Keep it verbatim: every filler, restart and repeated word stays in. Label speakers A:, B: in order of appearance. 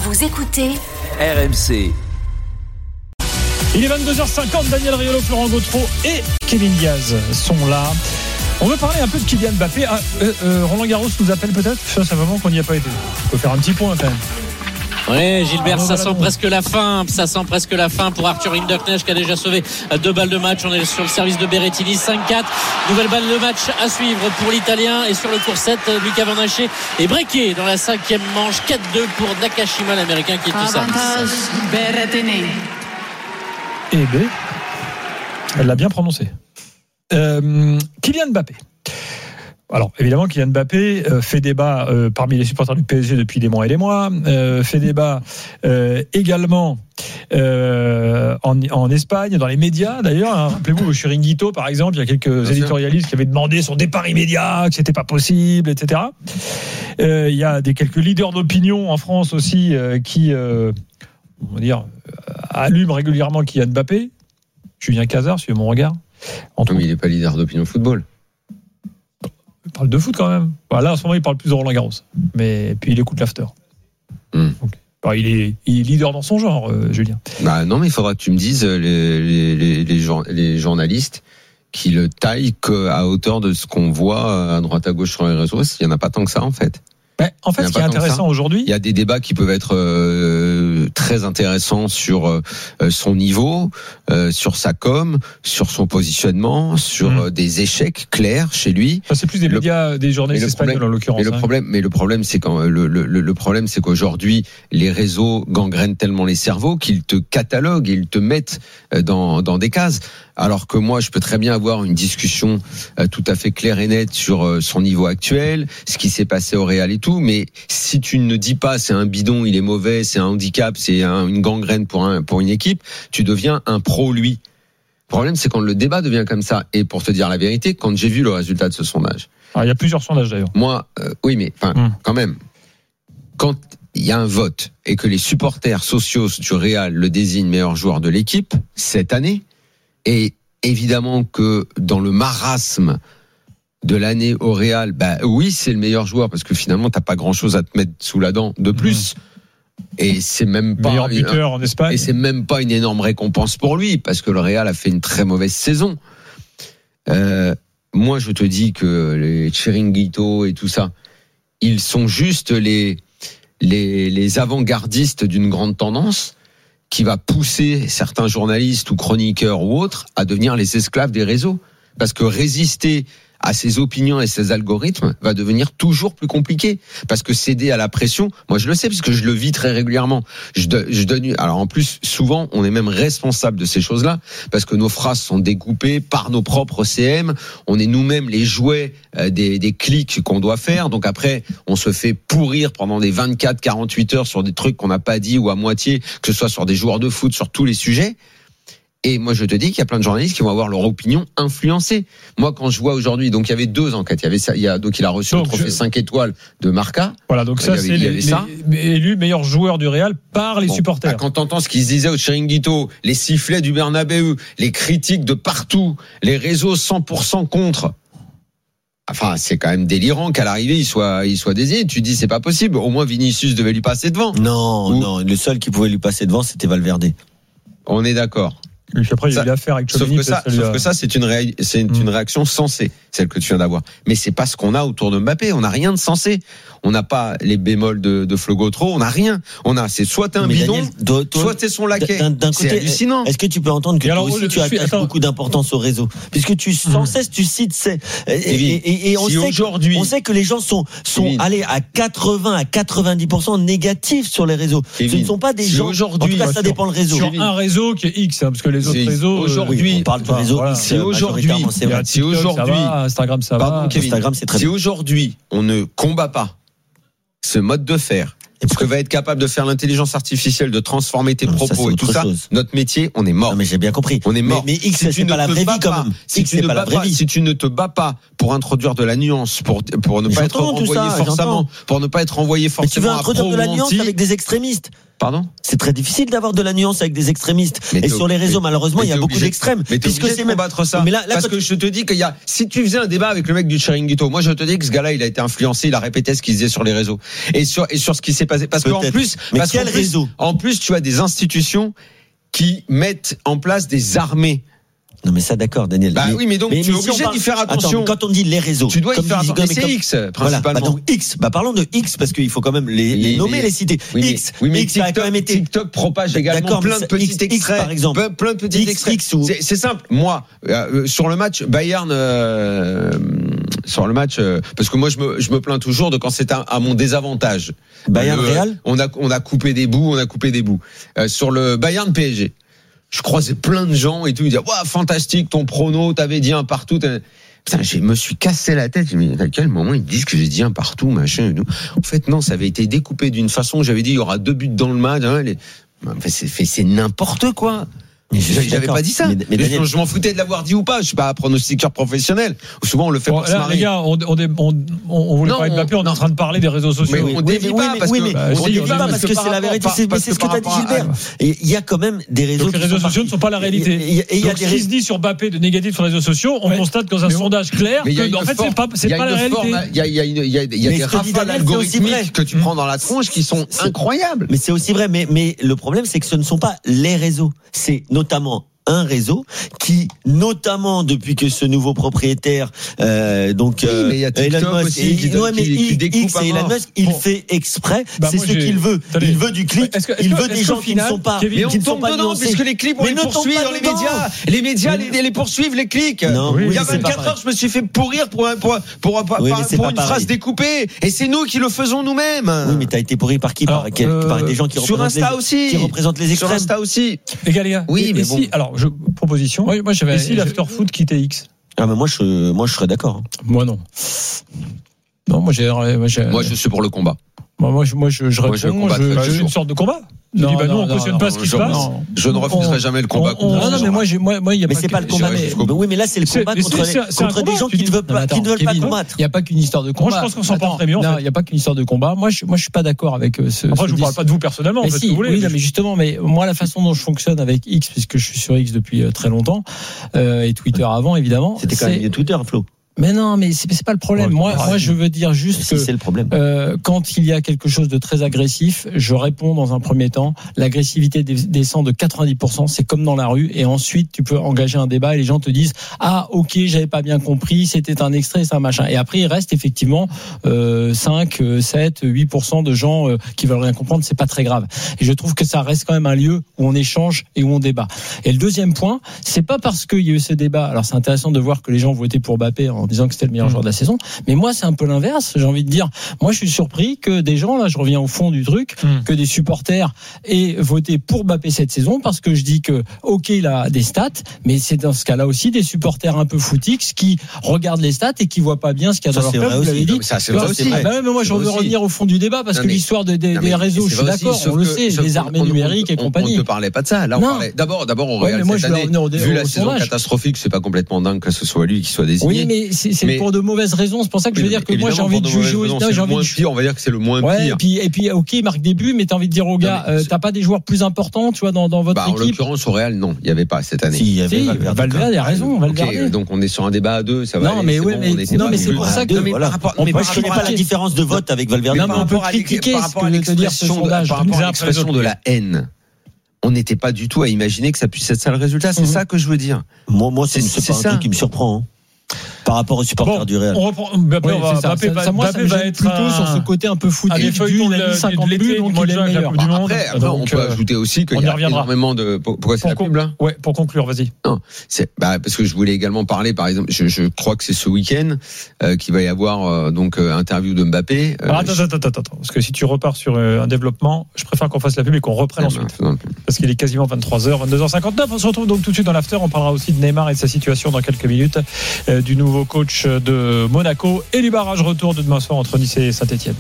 A: Vous écoutez
B: R M C.
C: Il est vingt-deux heures cinquante, Daniel Riolo, Florent Gautreau et Kevin Diaz sont là. On veut parler un peu de Kylian Mbappé. Ah, euh, euh, Roland Garros nous appelle peut-être. Ça, c'est vraiment qu'on n'y a pas été. On peut faire un petit point quand même.
D: Oui, Gilbert,
C: ah,
D: ça
C: voilà
D: sent
C: donc.
D: presque la fin. Ça sent presque la fin pour Arthur Hinderknecht qui a déjà sauvé deux balles de match. On est sur le service de Berrettini, cinq quatre. Nouvelle balle de match à suivre pour l'Italien. Et sur le court sept, Lucas Van Haché est breaké dans la cinquième manche. quatre deux pour Nakashima, l'Américain qui est tout ça.
E: Avantage Berrettini.
C: Et B, elle l'a bien prononcé. Euh, Kylian Mbappé. Alors, évidemment, Kylian Mbappé euh, fait débat euh, parmi les supporters du P S G depuis des mois et des mois, euh, fait débat euh, également euh, en, en Espagne, dans les médias d'ailleurs. Hein. Rappelez-vous, au Chiringuito, par exemple, il y a quelques Bien éditorialistes sûr. qui avaient demandé son départ immédiat, que c'était pas possible, et cetera. Euh, il y a des quelques leaders d'opinion en France aussi euh, qui, euh, on va dire, allument régulièrement Kylian Mbappé. Julien Cazard, suivez mon regard.
F: Entre... Non, mais il n'est pas leader d'opinion football.
C: Il parle de foot quand même. Voilà, là, en ce moment, il parle plus de Roland Garros. Mais puis il écoute l'after. Mm. Donc, bah, il, est, il est leader dans son genre, euh, Julien.
F: Bah, non, mais il faudra que tu me dises les, les, les, les, jour, les journalistes qui le taillent à hauteur de ce qu'on voit à droite à gauche sur les réseaux. Il n'y en a pas tant que ça, en fait.
C: Ben, en fait, ce qui est intéressant aujourd'hui,
F: il y a des débats qui peuvent être euh, très intéressants sur euh, son niveau, euh, sur sa com, sur son positionnement, sur mmh. euh, des échecs clairs chez lui.
C: Ça, c'est plus des le, médias, des journalistes espagnols
F: problème,
C: en l'occurrence.
F: Mais le
C: hein.
F: problème, mais le problème, c'est quand le, le, le problème, c'est qu'aujourd'hui, les réseaux gangrènent tellement les cerveaux qu'ils te cataloguent, ils te mettent dans dans des cases. Alors que moi, je peux très bien avoir une discussion euh, tout à fait claire et nette sur euh, son niveau actuel, ce qui s'est passé au Real et tout. Mais si tu ne dis pas c'est un bidon, il est mauvais, c'est un handicap, c'est un, une gangrène pour un pour une équipe, tu deviens un pro lui. Le problème, c'est quand le débat devient comme ça. Et pour te dire la vérité, quand j'ai vu le résultat de ce sondage,
C: alors, il y a plusieurs sondages d'ailleurs.
F: Moi, euh, oui, mais enfin, hum. quand même, quand il y a un vote et que les supporters sociaux du Real le désignent meilleur joueur de l'équipe cette année. Et évidemment que dans le marasme de l'année au Real, bah oui, c'est le meilleur joueur parce que finalement t'as pas grand chose à te mettre sous la dent de plus. Mmh. Et c'est même pas
C: meilleur buteur en Espagne.
F: Et c'est même pas une énorme récompense pour lui parce que le Real a fait une très mauvaise saison. Euh, moi, je te dis que les Chiringuito et tout ça, ils sont juste les les les avant-gardistes d'une grande tendance qui va pousser certains journalistes ou chroniqueurs ou autres à devenir les esclaves des réseaux. Parce que résister à ces opinions et ces algorithmes va devenir toujours plus compliqué. Parce que céder à la pression, moi je le sais parce que je le vis très régulièrement. Je, de, je donne, alors en plus, souvent, on est même responsable de ces choses-là parce que nos phrases sont découpées par nos propres C M. On est nous-mêmes les jouets des, des clics qu'on doit faire. Donc après, on se fait pourrir pendant des vingt-quatre, quarante-huit heures sur des trucs qu'on n'a pas dit ou à moitié, que ce soit sur des joueurs de foot, sur tous les sujets. Et moi, je te dis qu'il y a plein de journalistes qui vont avoir leur opinion influencée. Moi, quand je vois aujourd'hui, donc il y avait deux enquêtes. Il y avait ça, il y a donc il a reçu donc, le trophée je... cinq étoiles de Marca.
C: Voilà, donc ça, c'est les, les, élu meilleur joueur du Real par les bon, supporters.
F: Bah, quand t'entends ce qu'ils se disaient au Chiringuito, les sifflets du Bernabéu, les critiques de partout, les réseaux cent pour cent contre. Enfin, c'est quand même délirant qu'à l'arrivée, il soit, il soit désigné. Tu dis, c'est pas possible. Au moins, Vinicius devait lui passer devant.
G: Non, Ou... non. Le seul qui pouvait lui passer devant, c'était Valverde.
F: On est d'accord.
C: Et puis après, il y a eu l'affaire avec Chouameni.
F: Sauf que ça, sauf a... que ça, c'est une, ré... c'est une, mmh. une réaction sensée, celle que tu viens d'avoir. Mais c'est pas ce qu'on a autour de Mbappé. On n'a rien de sensé. On n'a pas les bémols de, de Flo Gautreau. On n'a rien. On a, c'est soit t'es un mais bidon, Daniel, toi, soit t'es son laquais.
G: D'un, d'un côté,
F: c'est hallucinant.
G: Est-ce que tu peux entendre que toi alors, aussi, tu attaches attends. beaucoup d'importance au réseau? Puisque tu, sans mmh. cesse, tu cites, c'est, et, et, et, et on
F: si
G: sait
F: aujourd'hui,
G: que, on sait que les gens sont, sont allés à quatre-vingts à quatre-vingt-dix pour cent négatifs sur les réseaux. Kevin. Ce ne sont pas des si gens, aujourd'hui, en tout cas, ça dépend le réseau.
C: Sur un réseau qui est X, hein, parce que les autres
F: c'est
C: réseaux,
F: aujourd'hui,
G: oui, on parle du réseau.
C: Voilà.
F: C'est aujourd'hui,
G: c'est
F: si aujourd'hui,
C: Instagram, ça
F: pardon,
C: va.
F: Kevin,
G: Instagram, c'est très
F: si aujourd'hui, on ne combat pas ce mode de faire, ce que va être capable de faire l'intelligence artificielle, de transformer tes non, propos ça, et tout ça, chose. Notre métier, on est mort.
G: Non, mais j'ai bien compris.
F: On est mort.
G: Mais, mais X, si c'est pas la vraie vie quand même.
F: Si tu, ne pas pas, si tu ne te bats pas pour introduire de la nuance, pour, pour ne mais pas être renvoyé ça, forcément, j'entends. pour ne pas être renvoyé forcément.
G: Mais tu veux introduire de la nuance avec des extrémistes.
F: Pardon ?
G: C'est très difficile d'avoir de la nuance avec des extrémistes. Mais et sur les réseaux, mais, malheureusement, il y a beaucoup d'extrêmes.
F: Mais puisque c'est même
G: combattre
F: ça. Mais là, là parce que je te dis qu'il y a, si tu faisais un débat avec le mec du Chiringuito, moi je te dis que ce gars-là, il a été influencé, il a répété ce qu'il disait sur les réseaux et sur et sur ce qui s'est passé. Parce qu'en plus,
G: mais
F: parce
G: quel
F: qu'en
G: réseau ?
F: plus, en plus, tu as des institutions qui mettent en place des armées.
G: Non mais ça d'accord Daniel.
F: Bah
G: mais,
F: oui mais donc
G: mais,
F: tu es
G: mais
F: obligé
G: si parle...
F: d'y faire attention.
G: Attends, quand on dit les réseaux,
F: tu dois y faire attention.
G: C'est
F: comme... X principalement.
G: Voilà, bah donc X. Bah parlons de X parce qu'il faut quand même les, les nommer,
F: mais,
G: les citer.
F: Oui, mais,
G: X.
F: Oui mais
G: X
F: TikTok,
G: a quand même été.
F: TikTok propage également plein de petits
G: X,
F: extraits.
G: X, par exemple.
F: Plein, plein de petits
G: X,
F: extraits.
G: X ou...
F: c'est, c'est simple. Moi euh, sur le match Bayern. Euh, sur le match euh, parce que moi je me je me plains toujours de quand c'est à, à mon désavantage.
G: Bayern
F: euh,
G: Real.
F: On a on a coupé des bouts, on a coupé des bouts. Euh, sur le Bayern P S G. Je croisais plein de gens et tout, ils disaient waouh fantastique ton prono, t'avais dit un partout. Putain, je me suis cassé la tête. Je me dis à quel moment ils disent que j'ai dit un partout machin. En fait non, ça avait été découpé d'une façon. J'avais dit il y aura deux buts dans le match. Hein, les... enfin, c'est, c'est n'importe quoi. J'avais
G: D'accord.
F: pas dit ça.
G: Mais, mais Daniel...
F: Je m'en foutais de l'avoir dit ou pas. Je suis pas un pronostiqueur professionnel. Souvent on le fait
C: bon,
F: pour
C: là,
F: se marier.
C: Les gars, on, on, on, on voulait
F: non,
C: parler de Mbappé, on, on est en train de parler des réseaux sociaux.
F: Mais on dévie pas parce que
G: oui, mais on dévie pas parce que c'est la vérité. C'est ce que t'as dit Gilbert. Et il y a quand même des réseaux.
C: Donc les réseaux sociaux ne sont pas la réalité. Et il y a des ce qui se dit sur Mbappé de négatif sur les réseaux sociaux, on constate dans un sondage clair que en fait c'est pas c'est pas la réalité.
F: Il y a il y a il y a il y a des rafales algorithmiques que tu prends dans la tronche qui sont incroyables.
G: Mais c'est aussi vrai. Mais mais le problème c'est que ce ne sont pas les réseaux. C'est notamment un réseau qui, notamment depuis que ce nouveau propriétaire, euh, donc
F: oui, mais il y a TikTok
G: Elon Musk,
F: aussi,
G: et,
F: qui,
G: ouais, mais
F: qui, qui découpe
G: X et Elon Musk, il bon. fait exprès. Bah, c'est moi, ce j'ai... qu'il veut. Attendez. Il veut du clic. Est-ce que, est-ce il veut que, des gens qui ne sont pas.
F: Mais on tombe dedans puisque les clips on les poursuit dans les médias. Les médias les poursuivent les clics. Il y a vingt-quatre heures, je me suis fait pourrir pour pour pour une phrase découpée. Et c'est nous qui le faisons nous-mêmes.
G: Oui, mais t'as été pourri par qui? Par des gens qui représentent les extrêmes.
F: Sur Insta aussi.
C: Les gars, les gars.
F: Oui, mais bon.
C: Alors, proposition. Oui, moi j'avais. Et si l'after-foot quittait X?
G: Ah mais moi je moi je serais d'accord.
C: Moi non. Non, moi j'ai. Moi, j'ai...
F: moi je suis pour le combat.
C: Moi, moi, je, moi, je, je réponds. Moi, je, je, je, une sorte de combat. Je non, dis, bah, non, nous, on ne cautionne pas ce qui se passe.
F: Non. Je ne refuserai jamais le combat.
C: On, on, non, non, mais moi, j'ai, moi, moi, il y a
G: mais
C: pas.
G: c'est pas le combat. Mais, mais oui, mais là, c'est le combat c'est, contre, c'est, c'est contre des gens qui ne veulent pas, qui ne veulent pas combattre.
A: Il n'y a pas qu'une histoire de combat.
C: Moi, je pense qu'on s'en porte très bien.
A: Non, il n'y a pas qu'une histoire de combat. Moi, je, moi, je suis pas d'accord avec ce.
C: Après, je vous parle pas de vous personnellement.
A: Mais si, oui, mais justement, mais moi, la façon dont je fonctionne avec X, puisque je suis sur X depuis très longtemps, et Twitter avant, évidemment.
G: C'était quand même Twitter, Flo.
A: Mais non, mais c'est, c'est pas le problème. Ouais, moi, moi, je veux dire juste
G: si
A: que
G: c'est le problème.
A: Euh, quand il y a quelque chose de très agressif, je réponds dans un premier temps. L'agressivité descend de quatre-vingt-dix pour cent. C'est comme dans la rue. Et ensuite, tu peux engager un débat et les gens te disent ah ok, j'avais pas bien compris, c'était un extrait, c'est un machin. Et après, il reste effectivement euh, cinq, sept, huit pour cent de gens euh, qui veulent rien comprendre. C'est pas très grave. Et je trouve que ça reste quand même un lieu où on échange et où on débat. Et le deuxième point, c'est pas parce qu'il y a eu ce débat. Alors c'est intéressant de voir que les gens votaient pour Mbappé en disant que c'était le meilleur mmh. joueur de la saison. Mais moi, c'est un peu l'inverse. J'ai envie de dire, moi, je suis surpris que des gens, là, je reviens au fond du truc, mmh. que des supporters aient voté pour Mbappé cette saison parce que je dis que, ok, il a des stats, mais c'est dans ce cas-là aussi des supporters un peu footix qui regardent les stats et qui voient pas bien ce qu'il y a dans leur club. Vous l'avez dit.
F: Ça, c'est vrai aussi.
A: Bah, mais moi, je veux revenir au fond du débat parce non, que mais, l'histoire de, de, non, des réseaux, je suis d'accord, on le sait, les armées numériques et compagnie.
F: On ne parlait pas de ça. Là, on parlait. D'abord, d'abord, on regarde cette année. Vu la saison catastrophique, c'est pas complètement dingue que ce soit lui qui soit désigné.
A: Oui, mais c'est pour de mauvaises raisons. C'est pour ça que je veux dire que moi j'ai envie de juger au
F: non, j'ai envie de pire, on va dire que c'est le moins
A: ouais,
F: pire.
A: Et puis et puis OK, il marque des buts mais tu as envie de dire aux gars euh, t'as pas des joueurs plus importants, tu vois dans dans votre
F: bah,
A: équipe.
F: En l'occurrence au Real non, il y avait pas cette année.
G: Si, il y avait
A: si, Valverde, Valverde a raison, Valverde.
F: Okay, donc on est sur un débat à deux, ça va.
A: Non mais oui mais non mais c'est pour ça que
G: voilà. On ne connaît pas la différence de vote avec Valverde.
A: Non mais on peut critiquer par rapport à l'expression
F: de la haine. On n'était pas du tout à imaginer que ça puisse être ça le résultat, c'est ça que je veux dire.
G: Moi moi c'est c'est pas un truc qui me surprend. Par rapport aux supporters
C: bon,
G: du Real.
C: On reprend. Mbappé,
A: oui,
C: on va,
A: ça,
C: Mbappé,
A: ça, ça, moi,
C: Mbappé
A: ça
C: va être
A: plutôt
C: un...
A: sur ce côté un peu foot.
C: Il a cinquante buts, donc il est le meilleur. Du monde.
F: Après, après
C: donc,
F: on peut euh, ajouter aussi qu'il y a énormément de. Pourquoi c'est
C: pour
F: la pub là ?
C: Ouais, pour conclure, vas-y.
F: Non, c'est bah, parce que je voulais également parler, par exemple, je, je crois que c'est ce week-end euh, qu'il va y avoir euh, donc euh, interview de Mbappé.
C: Euh, attends, je... attends, attends, attends, parce que si tu repars sur euh, un développement, je préfère qu'on fasse la pub et qu'on reprenne ah, ensuite. Non, non. Parce qu'il est quasiment vingt-trois heures, vingt-deux heures cinquante-neuf. On se retrouve donc tout de suite dans l'after. On parlera aussi de Neymar et de sa situation dans quelques minutes, euh, du nouveau coach de Monaco et du barrage retour de demain soir entre Nice et Saint-Etienne.